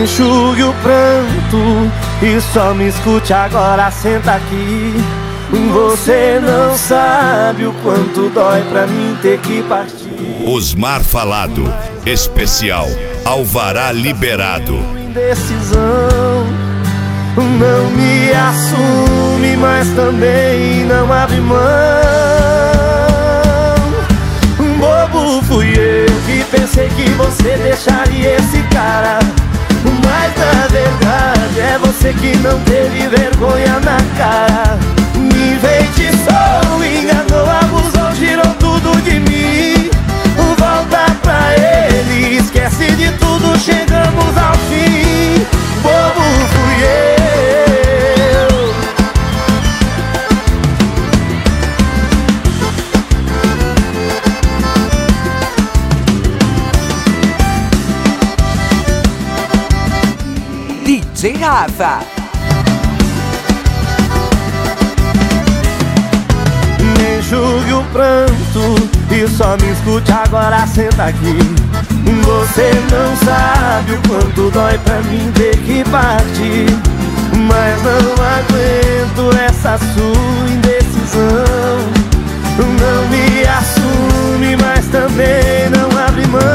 enxugue o pranto e só me escute agora, senta aqui. Você não sabe o quanto dói pra mim ter que partir. Osmar Falado, especial Alvará Liberado. Indecisão, não me assume, mas também não abre mão. Bobo fui eu que pensei que você deixaria esse cara, mas na verdade é você que não teve vergonha na cara. Me enfeitiçou, enganou, abusou, tirou tudo de mim. Volta pra ele, esquece de tudo, chegamos ao fim. Bobo fui eu. DJ Rafa. Enxugue o pranto e só me escute agora, senta aqui. Você não sabe o quanto dói pra mim ter que partir, mas não aguento essa sua indecisão. Não me assume, mas também não abre mão.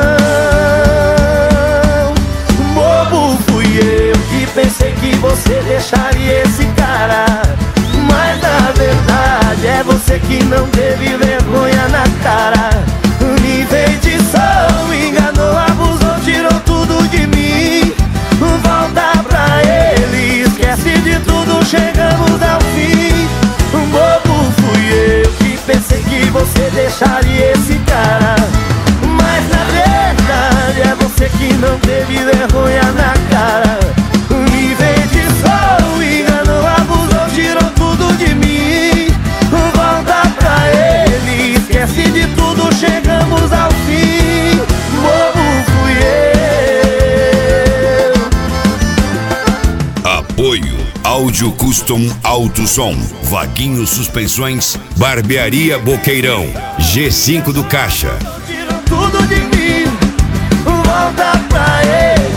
Bobo fui eu que pensei que você deixaria esse cara, mas na verdade é você que não teve vergonha na cara. Me enfeitiçou, enganou, abusou, tirou tudo de mim. Volta pra ele, esquece de tudo, chegamos ao fim. Bobo fui eu que pensei que você deixaria esse cara, mas na verdade é você que não teve vergonha na cara. Me enfeitiçou, enganou, abusou, tirou tudo de mim. Volta pra ele, esquece de tudo, chegamos ao fim. Bobo fui eu. Apoio Áudio Custom Alto Som, Vaguinho Suspensões, Barbearia Boqueirão, G5 do Caixa. Tirou tudo de mim. Volta pra ele.